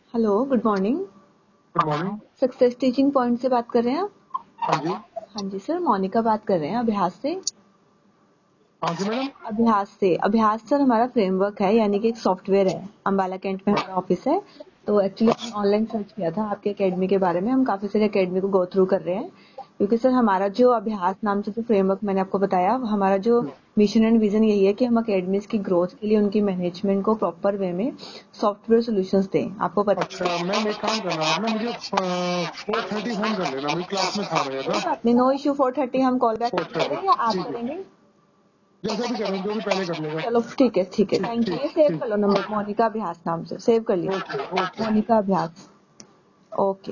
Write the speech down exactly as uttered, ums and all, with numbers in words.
Hello, good morning. Good morning. Success teaching point से बात कर रहे हैं आप? हाँ जी। हाँ जी सर, मोनिका बात कर रहे हैं अभ्यास से। हाँ जी मैडम। अभ्यास से अभ्यास सर हमारा फ्रेमवर्क है, यानी कि एक सॉफ्टवेयर है। अम्बाला कैंट में हमारा ऑफिस है। तो एक्चुअली ऑनलाइन सर्च किया था आपके एकेडमी के बारे में। हम काफी सारे एकेडमी को गो थ्रू कर रहे हैं, क्योंकि सर हमारा जो अभ्यास नाम से जो फ्रेमवर्क मैंने आपको बताया, हमारा जो मिशन एंड विजन यही है कि हम एकेडमीज की ग्रोथ के लिए उनकी मैनेजमेंट को प्रॉपर वे में सॉफ्टवेयर सॉल्यूशंस दें। आपको पता अच्छा मैम, एक काम करना, आप ना मुझे फोर थर्टी फोन कर लेना, मेरी क्लास में था मैं कोई था। बात नहीं, नो इश्यू। फोर थर्टी हम कॉल बैक फोर करें या थर्टी आप ठीक है, करेंगे? जैसा भी करें, जो भी पहले कर लेगा। चलो ठीक है, ठीक है, ठीक थैंक यू। ठीक ये सेव ठीक। कर लो नंबर, मोनिका अभ्यास नाम से सेव कर लीजिए। Okay okay. मोनिका अभ्यास। ओके।